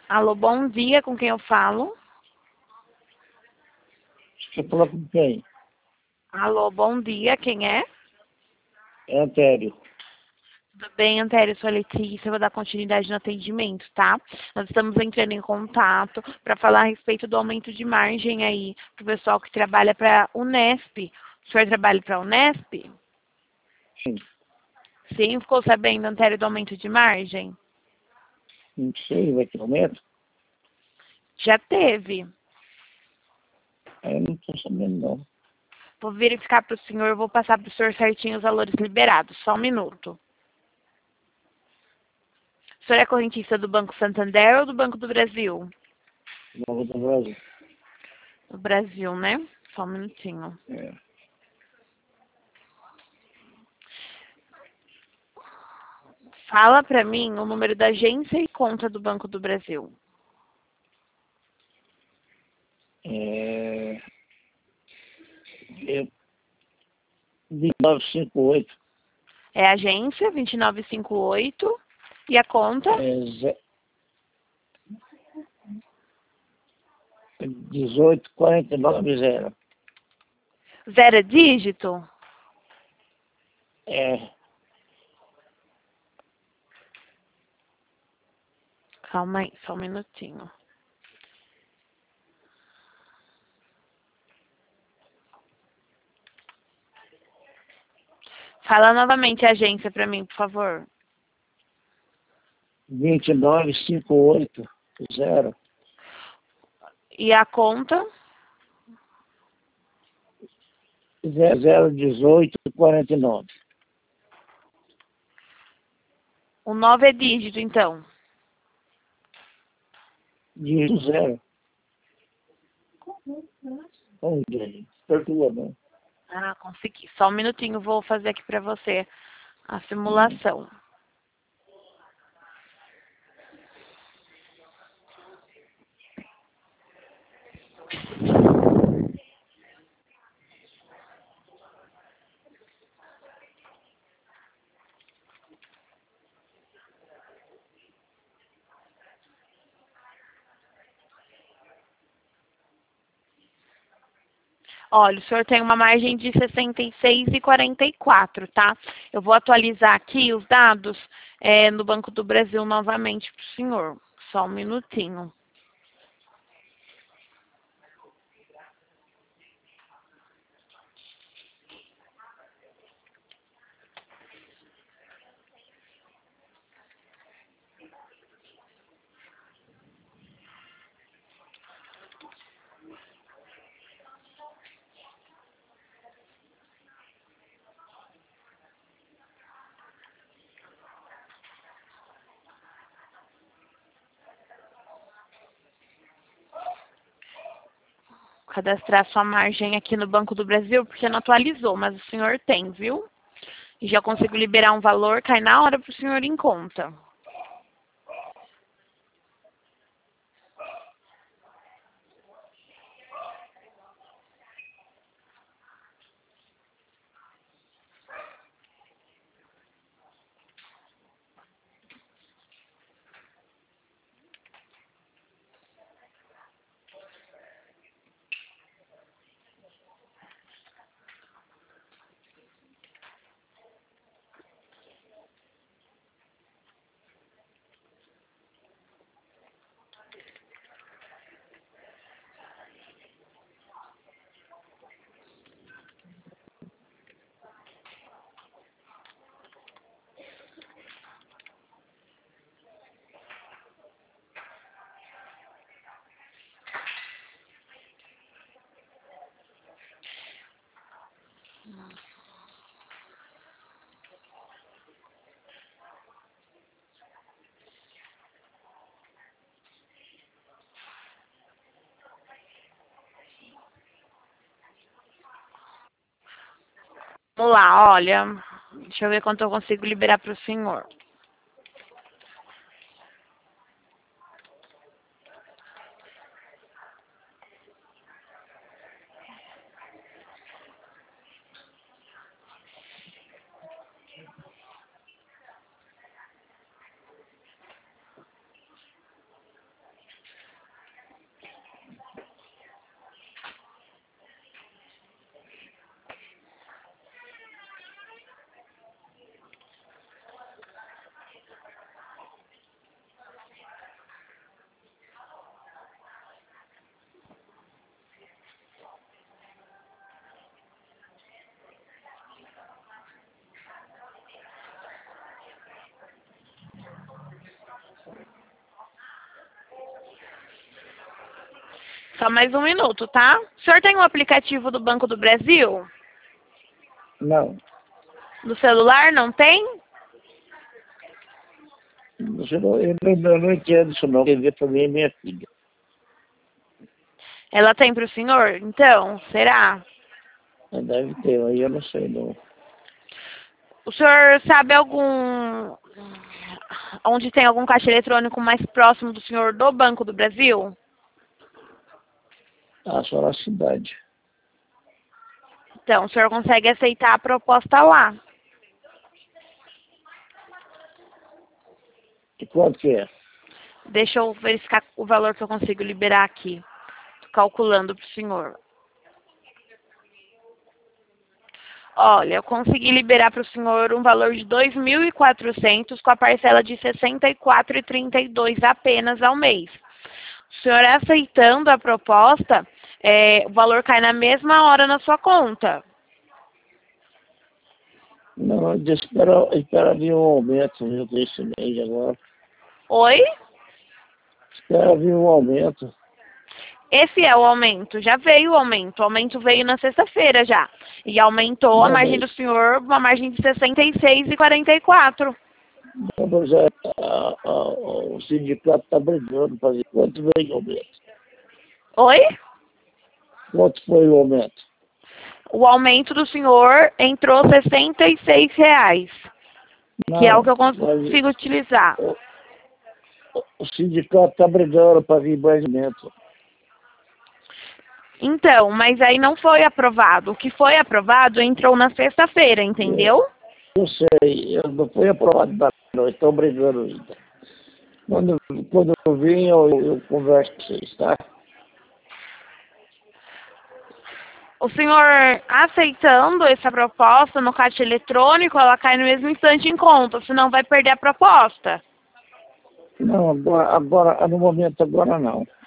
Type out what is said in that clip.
Alô, bom dia, com quem eu falo? Você falou com quem? Alô, bom dia, quem é? É Antério. Tudo bem, Antério, sou a Letícia, eu vou dar continuidade no atendimento, tá? Nós estamos entrando em contato para falar a respeito do aumento de margem aí para o pessoal que trabalha para a Unesp. O senhor trabalha para a Unesp? Sim, Sim, ficou sabendo, Antério, do aumento de margem? não sei, vai ter aumento? Já teve. Eu não estou sabendo, não. Vou verificar para o senhor, vou passar para o senhor certinho os valores liberados. Só um minuto. O senhor é correntista do Banco Santander ou do Banco do Brasil? Nova do Brasil. Do Brasil, né? Só um minutinho. É. Fala para mim o número da agência e conta do Banco do Brasil. É 2958. É a agência 2958 e a conta É 18490. zero dígito. É. Calma aí, só um minutinho. Fala novamente a agência para mim, por favor. 29580. E a conta 001849. o 9 é dígito, então. Dígito zero. Onde aí? Perturba, não. Ah, consegui. Só um minutinho, vou fazer aqui para você a simulação. Olha, o senhor tem uma margem de 66,44, tá? Eu vou atualizar aqui os dados no Banco do Brasil novamente para o senhor. Só um minutinho. Cadastrar sua margem aqui no Banco do Brasil, porque não atualizou, mas o senhor tem, viu? E já consigo liberar um valor, cai na hora para o senhor em conta. Vamos lá, olha. Deixa eu ver quanto eu consigo liberar para o senhor. Só mais um minuto, tá? O senhor tem um aplicativo do Banco do Brasil? Não. No celular, não tem? Eu não entendo isso não. Quem vê também é minha filha. Ela tem para o senhor? Então, será? Deve ter, aí eu não sei não. O senhor sabe onde tem algum caixa eletrônico mais próximo do senhor do Banco do Brasil? Ah, só na cidade. Então, o senhor consegue aceitar a proposta lá. E quanto que é? Deixa eu verificar o valor que eu consigo liberar aqui. Tô calculando para o senhor. Olha, eu consegui liberar para o senhor um valor de 2.400 com a parcela de R$ 64,32 apenas ao mês. O senhor aceitando a proposta, o valor cai na mesma hora na sua conta. Não, espera vir um aumento, viu, desse mês agora. Oi? Espera vir um aumento. Esse é o aumento, já veio o aumento. O aumento veio na sexta-feira já. E aumentou a Não, margem do senhor, uma margem de 66,44. não, mas o sindicato está brigando para ver quanto veio o aumento. Oi? Quanto foi o aumento? O aumento do senhor entrou R$ 66, que é o Não, que eu mas consigo utilizar. o sindicato está brigando para vir mais aumento. Então, mas aí não foi aprovado. O que foi aprovado entrou na sexta-feira, entendeu? Eu sei, eu não fui aprovado da não, estão brigando ainda. Quando eu vim, eu converso com vocês, tá? O senhor aceitando essa proposta no caixa eletrônico, ela cai no mesmo instante em conta, senão vai perder a proposta. Não, agora no momento agora não.